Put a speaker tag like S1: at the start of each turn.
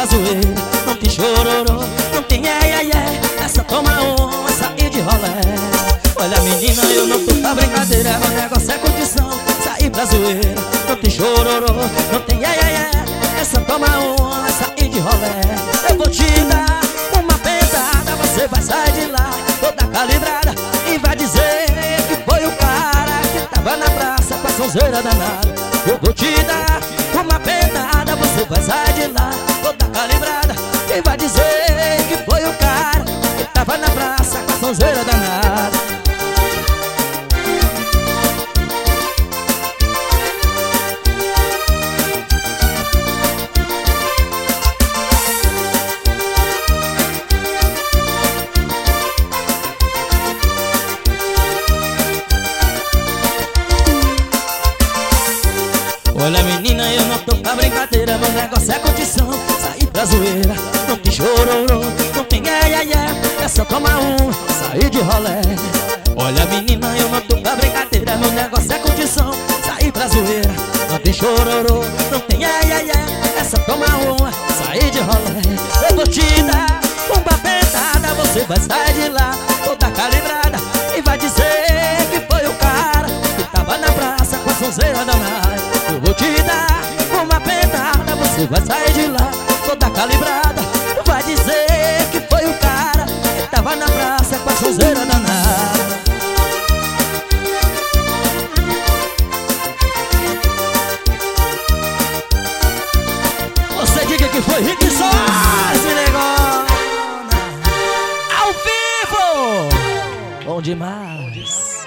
S1: pra zoeira, não tem chororô, não tem ié, essa toma uma, sair de rolé. Olha menina, eu não tô pra brincadeira, o negócio é condição, sair pra zoeira, não tem chororô, não tem ié, essa toma uma, sair de rolé. Eu vou te dar uma pedrada, você vai sair de lá toda calibrada e vai dizer que foi o cara que tava na praça com a sonzeira danada. Eu vou te dar uma pedrada, você vai sair de lá toda calibrada e vai dizer que foi o cara que tava na praça com a sonzeira danada. Olha menina, eu não tô pra brincadeira, meu negócio é condição, sair pra zoeira, não tem chororô, não tem ié, é só tomar um, sair de rolé. Olha menina, eu não tô pra brincadeira, meu negócio é condição, sair pra zoeira, não tem chororô, não tem ié, é só tomar uma, sair de rolé. Eu vou te dar uma pedrada, você vai sair de lá toda calibrada e vai dizer que foi o cara que tava na praça com a sonzeira danada. Eu vou te dar uma pedrada, você vai sair de lá toda calibrada, vai dizer que foi o cara que tava na praça com a sonzeira danada. Você diga que foi Rick Soares, negona ao vivo, bom demais.